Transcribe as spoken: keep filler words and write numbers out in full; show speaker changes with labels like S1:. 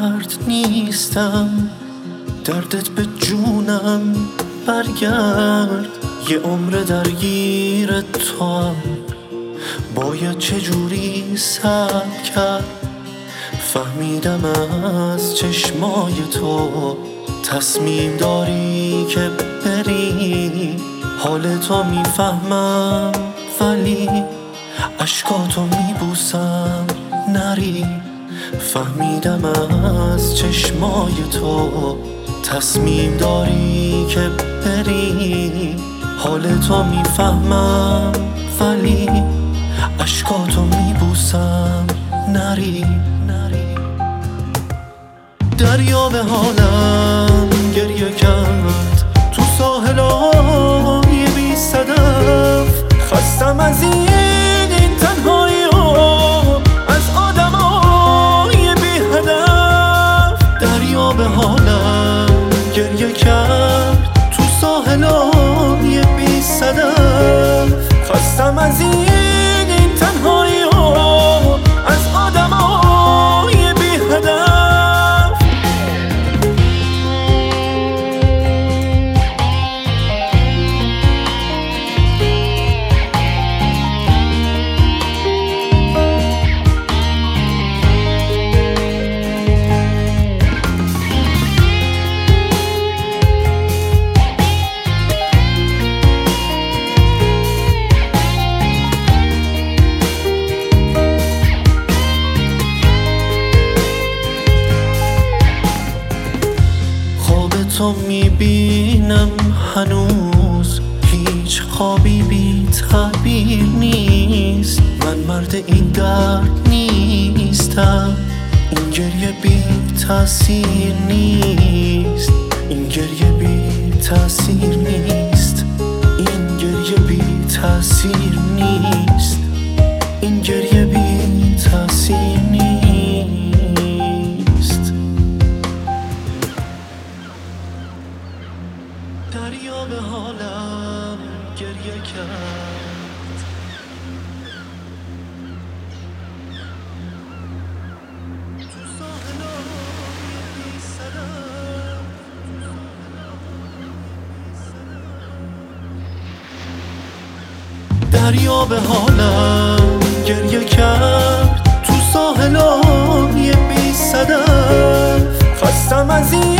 S1: درد نیستم، دردت به جونم برگرد. یه عمر درگیر توام، باید چجوری صبر کرد. فهمیدم از چشمای تو تصمیم داری که بری. حال تو میفهمم ولی اشکاتو میبوسم نری. فهمیدم از چشمای تو تصمیم داری که بری. حال تو میفهمم ولی اشکاتو میبوسم نری. دریا به حالم گریه کرد تو ساحلای بی صدف. خستم از این این تنهایی و از آدمای بی هدف. دریا به حالم گریه کرد تو ساحلای بی صدف. خستم از این این تنهایی و از آدمای بی هدف. تو میبینم هنوز هیچ خوابی بی تعبیر نیست. من مرد این درد نیستم، این گریه بی تأثیر نیست. این گریه بی تأثیر نیست. این گریه بی تأثیر نیست. این گریه بی تأثیر نیست. دریا به حالم گریه کرد تو ساحلای بی صدف. دریا به حالم گریه کرد تو ساحلای بی صدف. خستم از این